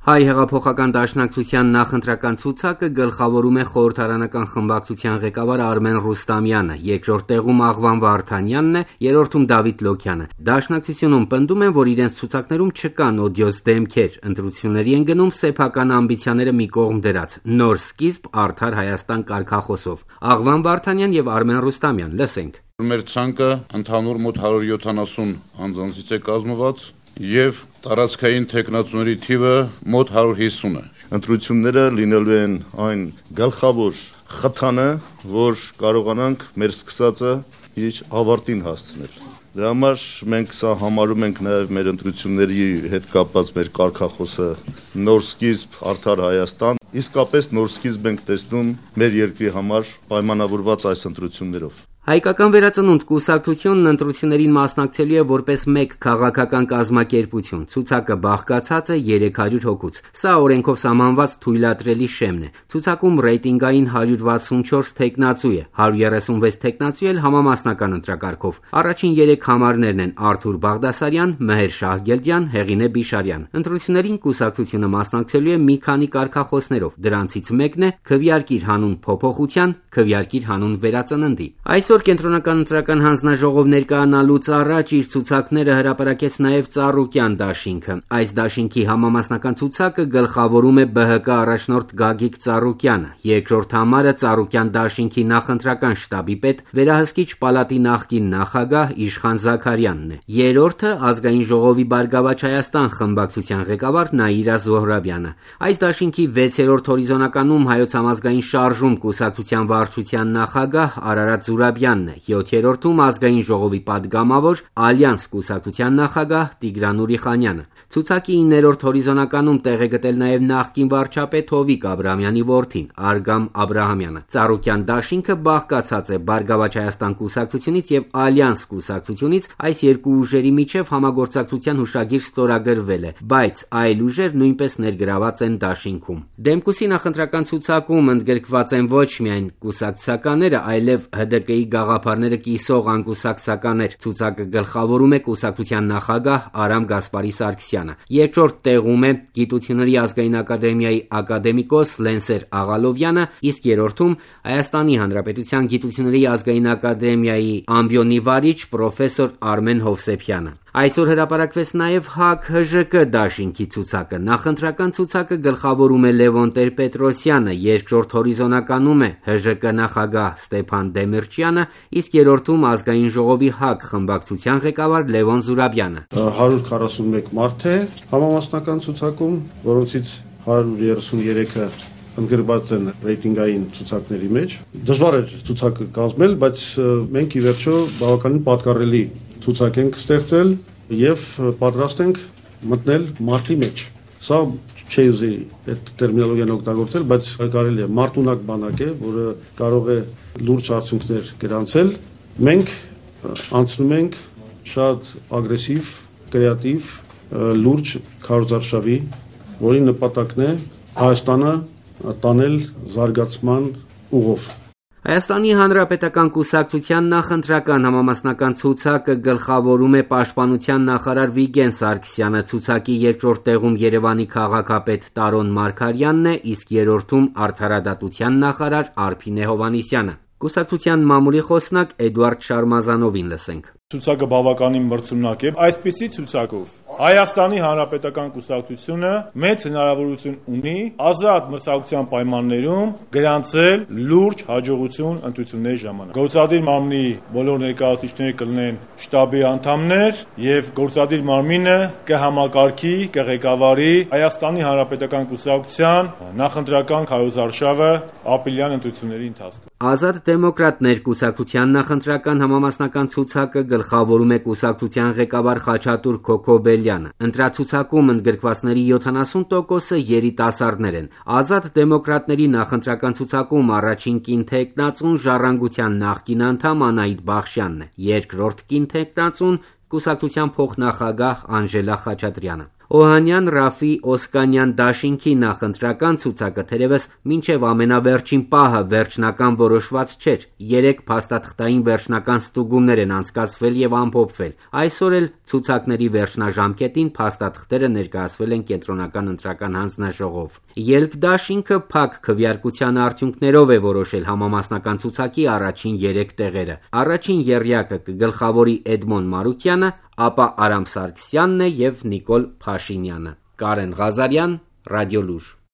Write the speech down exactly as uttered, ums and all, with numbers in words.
Հայ հեղափոխական դաշնակցության նախընտրական ցուցակը գլխավորում է խորհրդարանական խմբակցության ղեկավար Արմեն Ռուստամյանը, երկրորդ տեղում Աղվան Վարդանյանն է, երրորդում Դավիթ Լոքյանը։ Դաշնակցությունում պնդում են, որ իրենց ցուցակներում չկան օդիոս դեմքեր, ընտրությունների են գնում սեփական ամբիցիաները մի կողմ դրած, նոր սկիզբ արդար Հայաստան կարգախոսով։ Աղվան Վարդանյան եւ Արմեն Ռուստամյան, լսենք։ Մեր ցանկը ընդհանուր մոտ հարյուր յոթանասուն անձանցից է կազմված եւ տարածքային տեխնացուների թիվը մոտ հարյուր հիսուն է։ Ընտրությունները լինելու են այն գլխավոր խթանը, որ կարողանանք մեր սկսածը իր ավարտին հասցնել։ Դրա համար մենք սա համարում ենք նաև մեր ընտրությունների հետ կապված մեր կարգախոսը նոր սկիզբ արդար Հայաստան։ Իսկապես նոր սկիզբ ենք տեսնում մեր երկրի համար պայմանավորված այս ընտրություններով։ Հայկական վերածնունդ կուսակցությունն ընտրություններին մասնակցելու է որպես մեկ քաղաքական կազմակերպություն։ Ցուցակը բաղկացած է երեք հարյուր հոգուց։ Սա օրենքով սահմանված թույլատրելի շեմն է։ Ցուցակում ռեյտինգային հարյուր վաթսունչորս թեկնածու է, հարյուր երեսունվեց թեկնածու էլ համամասնական ընտրակարգով։ Առաջին երեք համարներն են Արթուր Բաղդասարյան, Մհեր Շահգելդյան, Հեղինե Բիշարյան։ Ընտրություններին կուսակցությունը մասնակցելու է մի քանի կարգախոսներով։ Դրանցից մեկն է քվեարկիր հանուն փոփոխության, քվեարկիր հանուն վերածննդի։ Այսօր Կենտրոնական ընտրական հանձնաժողով ներկայանալուց առաջ իր ցուցակները հրապարակեց նաև Ծառուկյան դաշինքը։ Այս դաշինքի համամասնական ցուցակը գլխավորում է Բ Հ Կ առաջնորդ Գագիկ Ծառուկյանը, երկրորդ համարը Ծառուկյան դաշինքի նախընտրական շտաբի պետ, վերահսկիչ պալատի նախկին նախագահ Իշխան Զաքարյանն է։ Երրորդը Ազգային ժողովի Բարգավաճ Հայաստան խմբակցության ղեկավար Նաիրա Զոհրաբյանը։ Այս դաշինքի վեցերորդ հորիզոնականում Հայոց համազգային շարժում կուսակցության վարչության նախագահ Արարատ Զուրաբյանն է, յոթերորդում Ազգային ժողովի падգամավոր Ալյանս կուսակցության նախագահ Տիգրան Ուրիխանյանը։ Ցուցակի իններորդ հորիզոնականում տեղ է գտել նաև նախկին վարչապետ Հովիկ Աբրահամյանի որդին Արգամ Աբրահամյանը։ Ծառուկյան դաշինքը բաղկացած է Բարգավաճ Հայաստան կուսակցությունից եւ Ալյանս կուսակցությունից, այս երկու ուժերի միջև համագործակցության հուշագիր ստորագրվել է, բայց այլ ուժեր նույնպես ներգրաված են դաշինքում։ Դեմկուսի նախընտրական ցուցակում ընդգրկված են ոչ միայն կուսակցականները, այլև Հ Դ Կ-ի գաղափարները կիսող անկուսակցականներ։ Ցուցակը գլխավորում է կուսակցության նախագահ Արամ Գասպարի Սարգսյանը։ Երկրորդ տեղում է Գիտությունների ազգային ակադեմիայի ակադեմիկոս Լենսեր Աղալովյանը, իսկ երրորդում Հայաստանի Հանրապետության Գիտությունների ազգային ակադեմիայի ամբիոնի վարիչ պրոֆեսոր Արմեն Հովսեփյանը։ Այսօր հրապարակվեց նաև Հ Ա K Հ Ժ Կ դաշինքի ցուցակը։ Նախընտրական ցուցակը գլխավորում է Լևոն Տեր-Պետրոսյանը, երկրորդ հորիզոնականում է Հ Ժ Կ նախագահ Ստեփան Դեմիրճյանը, իսկ երրորդում Ազգային ժողովի Հ Ա K խմբակցության ղեկավար Լևոն Զուրաբյանը։ հարյուր քառասունմեկ մարդ է համամասնական ցուցակում, որոնցից հարյուր երեսուներեքը ընդգրկված են ռեյտինգային ցուցակների մեջ։ Դժվար է ցուցակը կազմել, բայց մենք ի վերջո բավականին պատկառելի ցուցակ ենք ստեղծել եւ պատրաստ ենք մտնել մարտի մեջ։ Սա չի ուզի այդ տերմինոլոգիան օգտագործել, բայց կարելի է մարտունակ բանակ է, որը կարող է լուրջ արդյունքներ գրանցել։ Մենք անցնում ենք շատ ագրեսիվ, կրեատիվ, լուրջ քարոզարշավի, որի նպատակն է Հայաստանը տանել զարգացման ուղով։ Հայաստանի Հանրապետական կուսակցության նախընտրական համամասնական ցուցակը գլխավորում է Պաշտպանության նախարար Վիգեն Սարգսյանը, ցուցակի երկրորդ տեղում Երևանի քաղաքապետ Տարոն Մարգարյանն է, իսկ երրորդում Արդարադատության նախարար Արփինե Հովհաննիսյանը։ Կուսակցության մամուլի խոսնակ Էդուարդ Շարմազանովին լսենք։ Ցուցակը բավականին մրցունակ է։ Այսպիսի ցուցակով Հայաստանի Հանրապետական կուսակցությունը մեծ հնարավորություն ունի ազատ մրցակցության պայմաններում գրանցել լուրջ հաջողություն ընտրությունների ժամանակ։ Գործադիր մարմնի բոլոր ներկայացուցիչները կլինեն շտաբի անդամներ եւ գործադիր մարմինը կհամակարգի, կղեկավարի Հայաստանի Հանրապետական կուսակցության նախընտրական քարոզարշավը ապրիլյան ընտրությունների ընթացքում։ Ազատ դեմոկրատներ կուսակցության նախընտրական համամասնական ցուցակը գլխավորում է կուսակցության ղեկավար Խաչատուր Քոքոբելյանը։ Ընտրացուցակում ընդգրկվածների յոթանասուն տոկոսը երիտասարդներ են։ Ազատ դեմոկրատների նախընտրական ցուցակում առաջին կին թեկնածուն Ժառանգության նախկին անդամ Անահիտ Բախշյանն է, երկրորդ կին թեկնածուն կուսակցության փոխնախագահ Անժելա Խաչատրյանը։ Օհանյան, Ռաֆի, Օսկանյան դաշինքի նախընտրական ցուցակը թերևս մինչև ամենավերջին պահը վերջնական որոշված չէր։ Երեք փաստաթղթային վերջնական ստուգումներ են անցկացվել եւ ամփոփվել։ Այսօր էլ ցուցակների վերջնաժամկետին փաստաթղթերը ներկայացվել են Կենտրոնական ընտրական հանձնաժողով։ Ելք դաշինքը փակ քվեարկության արդյունքներով է որոշել համամասնական ցուցակի առաջին երեք տեղերը։ Առաջին եռյակը կգլխավորի Էդմոն Մարուկյանը, ապա Արամ Սարգսյանն է եւ Նիկոլ Փաշինյանը։ Կարեն Ղազարյան, Ռադիոլուր։